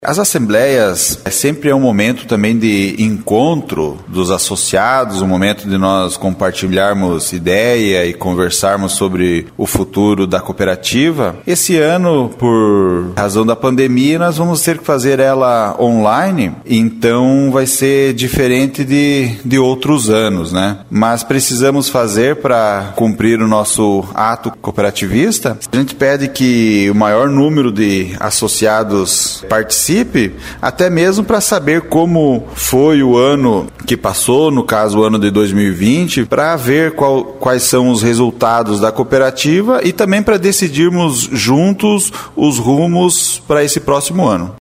As assembleias sempre é um momento também de encontro dos associados, um momento de nós compartilharmos ideia e conversarmos sobre o futuro da cooperativa. Esse ano, por razão da pandemia, nós vamos ter que fazer ela online, então vai ser diferente de outros anos, né? Mas precisamos fazer para cumprir o nosso ato cooperativista. A gente pede que o maior número de associados participe, até mesmo para saber como foi o ano que passou, no caso o ano de 2020, para ver quais são os resultados da cooperativa e também para decidirmos juntos os rumos para esse próximo ano.